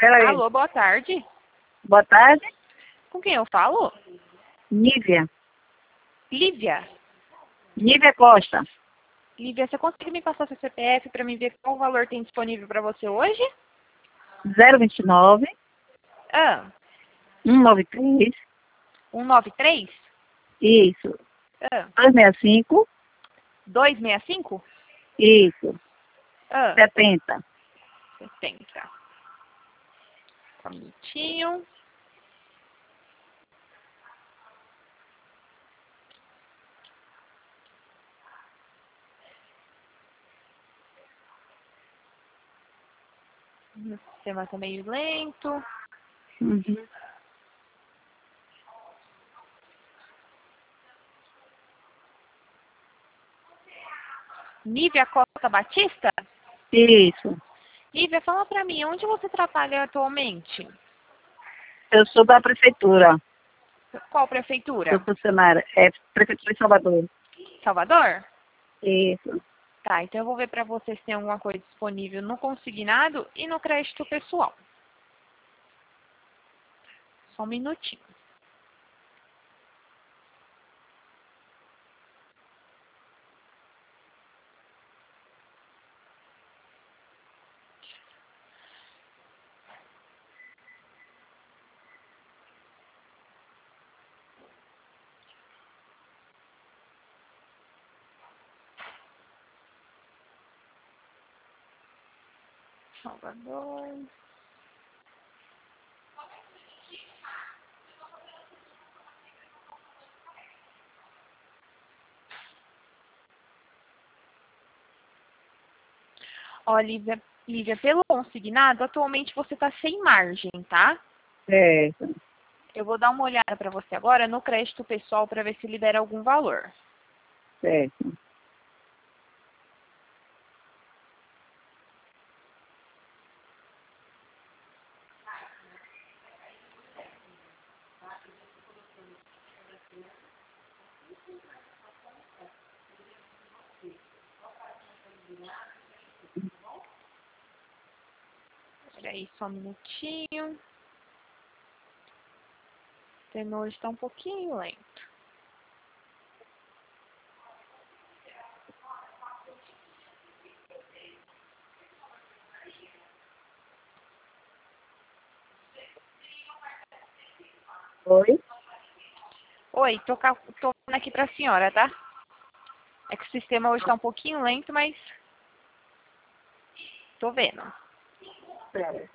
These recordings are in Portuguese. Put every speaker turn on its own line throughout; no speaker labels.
Peraí.
Alô, boa tarde.
Boa tarde.
Com quem eu falo?
Nívia.
Lívia.
Nívia Costa.
Lívia, você consegue me passar seu CPF para me ver qual valor tem disponível para você hoje?
029
Ah,
193.
193?
Isso.
Ah,
265.
265?
Isso.
Ah,
70.
70. Só um minutinho. O sistema tá meio lento.
Uhum.
Nívia Costa Batista?
Isso.
Nívia, fala pra mim, onde você trabalha atualmente?
Eu sou da prefeitura.
Qual
Sou
prefeitura?
funcionária. É Prefeitura de Salvador.
Salvador?
Isso.
Tá, então eu vou ver pra você se tem alguma coisa disponível no consignado e no crédito pessoal. Só um minutinho. Salvador. Ó, Lívia, pelo consignado, atualmente você tá sem margem, tá?
Certo.
Eu vou dar uma olhada pra você agora no crédito pessoal pra ver se libera algum valor.
Certo.
Peraí, só um minutinho. O tenor está um pouquinho lento.
Oi?
Oi, tô falando aqui pra senhora, tá? É que o sistema hoje tá um pouquinho lento, mas tô vendo.
Certo.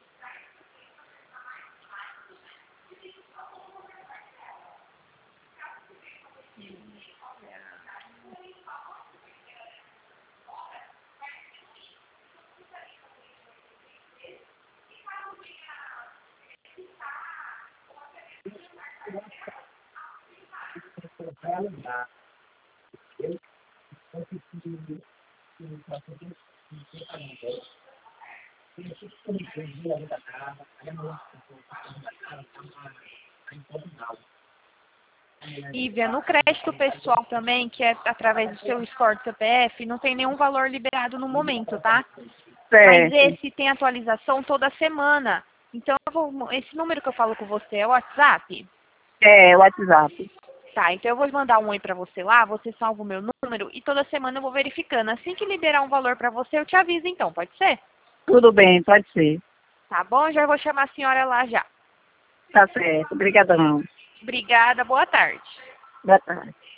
Lívia, no crédito pessoal também, que é através do seu score do CPF, não tem nenhum valor liberado no momento, tá? Mas
Certo.
esse tem atualização toda semana. Então, esse número que eu falo com você é o WhatsApp?
É, o WhatsApp.
Tá, então eu vou mandar um oi pra você lá, você salva o meu número e toda semana eu vou verificando. Assim que liberar um valor pra você, eu te aviso então, pode ser?
Tudo bem, pode ser.
Tá bom? Já vou chamar a senhora lá já.
Tá certo. Obrigadão.
Obrigada, boa tarde.
Boa tarde.